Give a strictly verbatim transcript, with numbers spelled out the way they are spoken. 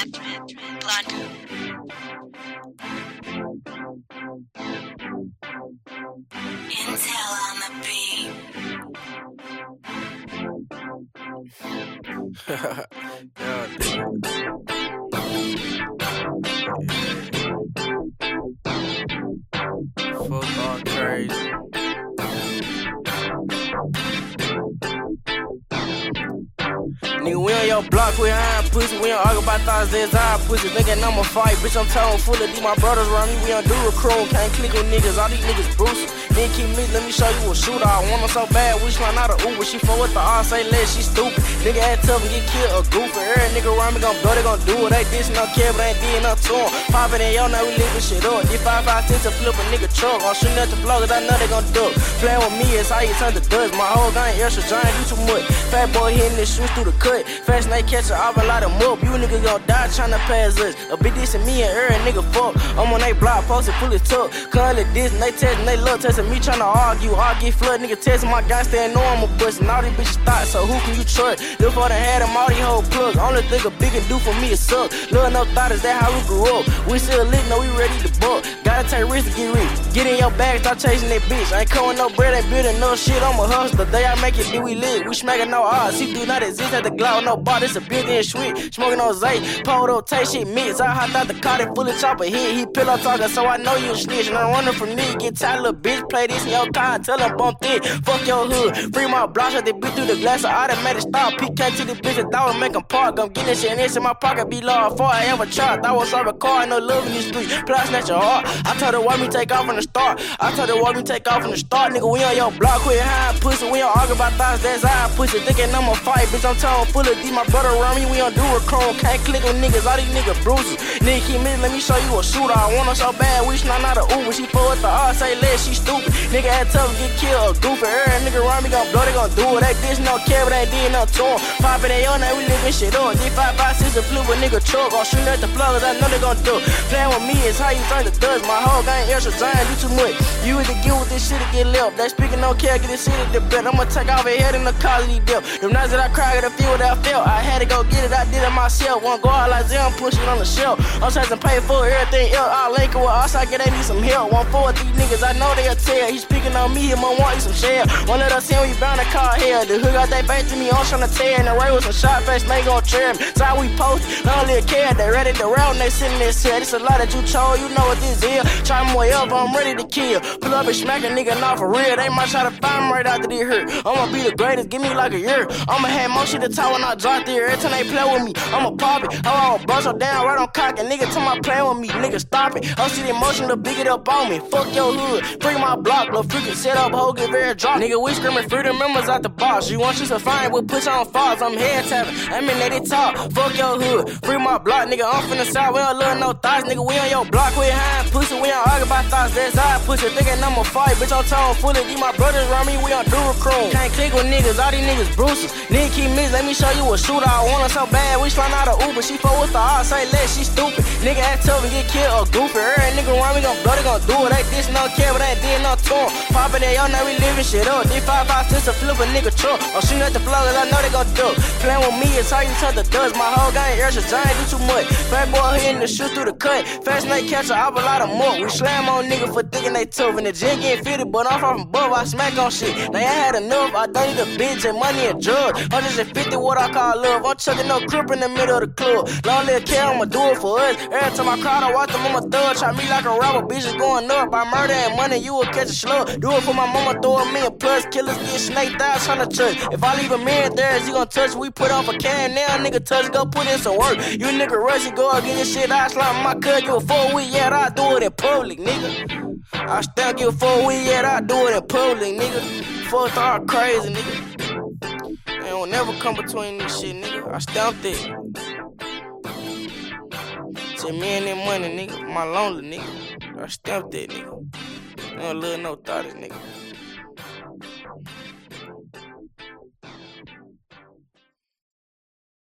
Blanco. Intel on the beat. Yeah, fuck all crazy. Nigga, we on your block, we high pussy. We don't argue about thoughts, that's high pussy. Thinking I'ma fight, bitch, I'm telling full of these my brothers around me. We don't do a crew, can't click on niggas. All these niggas Bruce. Then keep me, let me show you a shooter. I want her so bad, wish line out of Uber. She fuck with the R, say less, she stupid. Nigga act tough and get killed or goofy. Every nigga around me gon' blow, they gon' do it. They dish no care, but ain't did nothing to them. Poppin' in yo, now we living shit up. This five five six to flip a nigga truck. I'm shooting at the floor, cause I know they gon' duck. Playin' with me is how you turn to dust. My whole gang extra giant, do too much. Fat boy hitting this shoes through the cut. Fast night catch her off and light them up. You niggas gon' die tryna pass us. A bit dissing me and her, nigga fuck. I'm on they block, posted, pull it tuck. Call it this, and they testin', they love testing me tryna argue. Argue flood, nigga testing my guy, stand know I'm a bust. And all these bitches thought, so who can you trust? Look for the head them all these whole plugs. Only thing a big can do for me is suck. Lil' no thought is that how we grew up. We still lit, no we ready to buck. Gotta take risks to get rich. Get in your bag, start chasing that bitch. I ain't coming no bread, ain't building no shit. I'm a hustler. The day I make it, then we lit. We smacking no odds. See, do not exist at the glow, no bar. This a building sweet. Smoking on Zay, polo, take shit mix. I hopped out the car, they fully chopper hit. He pillow talking, so I know you a snitch. And I'm running from me. Get tired, little bitch. Play this in your car, tell him bump it. Fuck your hood. Free my block, shot they beat through the glass. I automatic stop. P K to the bitch, I thought would make him park. I'm getting shit and this in my pocket. Be low before I ever tried. I was driving a car, no love in these streets. Plus, snatch your heart. I told her, why me take off from the start. I told her, why me take off from the start. Nigga, we on your block, quit high pussy. We don't argue about thoughts, that's high pussy. Thinking I'ma fight, bitch, I'm telling full of these. My brother around me, we don't do a chrome. Can't click on niggas, all these niggas bruises. Nigga, keep me, let me show you a shooter. I want her so bad, wish not out of Uber. She fuck with the R, say less, she stupid. Nigga act tough, get killed or goofy. Every nigga around me gon' blow, they gon' do it. They dish no care, but ain't did nothing to them. Poppin' they on, now we living shit up. D five five six to flip a nigga truck. Gon' shoot at the floor, cause I know they gon' do it. Playin' with me is how you turn to dust. My whole gang extra giant, do too much. You either get with this shit or get left. They speaking no care, get this shit at the bed. I'ma take off ahead in the colony dip. Them nights that I cried, got a feel what I felt. I had to go get it, I did it myself. One go out like Zim, push it on the shelf. I'm trying to pay for everything else. I'll link it with us, I get they need some help. One for these niggas, I know they'll tell. He speaking on me, he might want you some shell. One let us in, we bound to call hell. The hood got they face to me, I'm trying to tear. And the ray with some shot face, they gon' tear me. So how we post, don't really care. They ready to round, they sitting there said. It's a lot that you chose, you know what this is. Try me way up, I'm ready to kill. Pull up and smack a nigga, not for real. They might try to find me right after they hurt. I'ma be the greatest, give me like a year. I'ma have more shit to talk when I drop there. Every time they play with me, I'ma pop it. I'ma bust her down right on cock. And nigga tell my play with me, nigga stop it. I'll see the emotion to big it up on me. Fuck your hood, free my block, little freaking set up, hoe get very drop. Nigga, we screaming freedom members out the box. You want you to find, we'll put you on falls. I'm head tapping, I'm in they talk. Fuck your hood, free my block, nigga. I'm finna south, we don't love no thoughts, nigga. We on your block, we high pussy, we don't argue about thoughts, that's high pussy. Thinking I'ma fight, bitch, I'm telling full of these my brothers around me, we don't do a crew. Can't click with niggas, all these niggas bruises. Nigga keep me, let me show you a shooter. I want her so bad, we slide out of Uber. She fuck with the R, say less, she stupid. Nigga act tough and get killed or goofy. Every nigga around me gon' blow, they gon' do it. They dish no care, but ain't did nothing to them. Poppin' they on, now we living shit up. D five five six to flip a nigga truck. I'm shooting at the floor, cause I know they gon' duck. Playin' with me is how you turn the dust. My whole gang extra giant, do too much. Fat boy hitting the shoot through the cut. Fast night catch her, I a lot of more. We slam on nigga for thinking they tough. And the gym getting fitted, but I'm from above, I smack on shit. Now I had enough, I don't need a bitch and money and drugs. one hundred fifty what I call love. I'm chucking no crip in the middle of the club. Long little care, I'ma do it for us. Every time I crowd, I watch them, I'm a thug. Try me like a robber, bitches going up. By murder and money, you will catch a slug. Do it for my mama, throw a million plus. Killers get snaked out, tryna touch. If I leave a man there, is he gon' touch? We put off a can now, nigga touch, go put in some work. You nigga rush and go out, get your shit, I slime my cut. You a four week, yeah, I do it in public, nigga. I still give a four week, yeah, I do it in public, nigga. Fuck all crazy, nigga. They don't never come between this shit, nigga. I stamped it. To me and that money, nigga. My lonely, nigga. I stamped that, nigga. I don't love no thoughts, nigga.